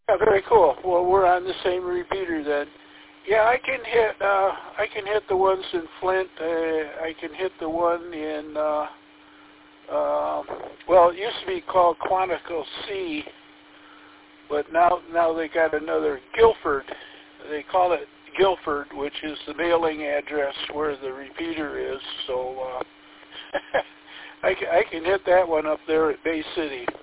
Yeah, very cool. Well, we're on the same repeater then. Yeah, I can hit the ones in Flint. I can hit the one in well, it used to be called Quantico C, but now they got another Guilford. They call it Guilford, which is the mailing address where the repeater is. So I can hit that one up there at Bay City.